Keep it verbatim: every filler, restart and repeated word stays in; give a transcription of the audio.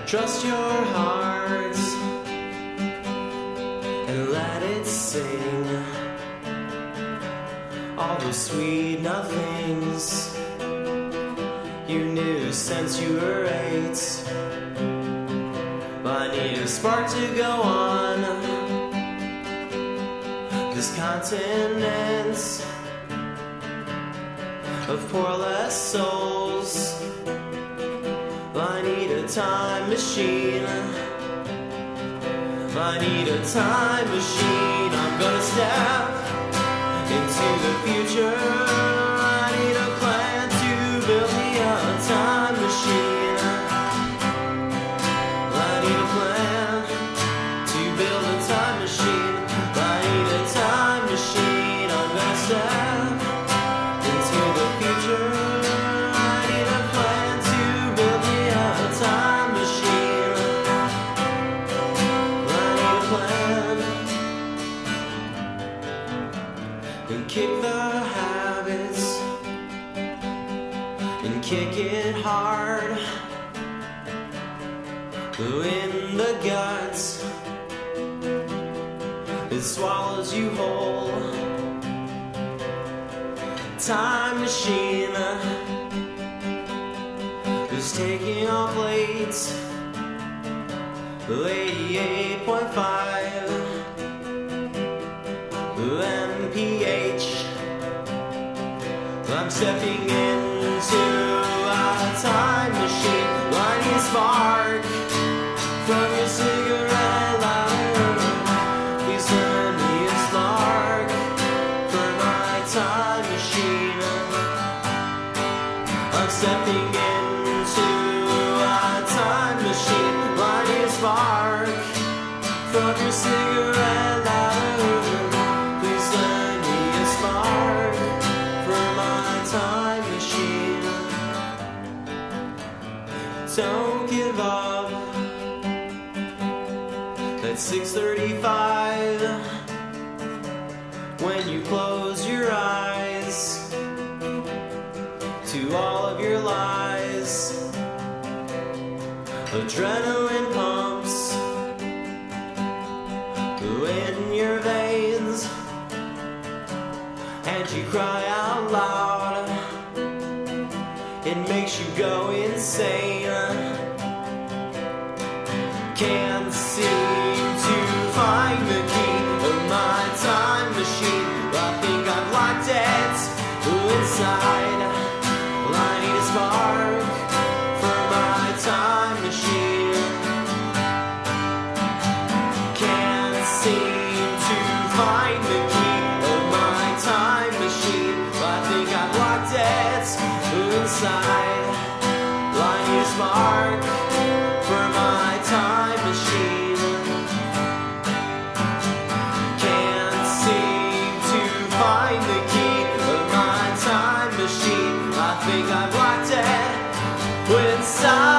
Trust your heart and let it sing all those sweet nothings you knew since you were eight. But I need a spark to go on this continent of poreless souls. I need a time machine. I need a time machine. I'm gonna step into the future. I need a plan to build me a time machine. I need a plan to build a time machine. I need a time machine. I'm gonna step into the future. I need a plan to build me a time machine. I need a plan. And kick the habits and kick it hard in the guts. It swallows you whole. Time machine is taking our plates. eighty-eight point five M P H. I'm stepping into a time machine. I need a spark from your cigarette lighter. Please send me a spark for my time machine. I'm stepping into a time machine. I need a spark from your cigarette lighter. Please send me a spark for my time machine. Don't give up at six thirty-five when you close your eyes to all of your lies. Adrenaline pumps in your veins and you cry out loud. It makes you go insane. Can't seem to find the key of my time machine. I think I've locked it inside. Well, I need a spark for my time machine. Can't seem to find the key of my time machine. I think I've locked it inside. Well, I need a spark for my time machine. Can't seem to find the key of my time machine. I think I've locked it inside.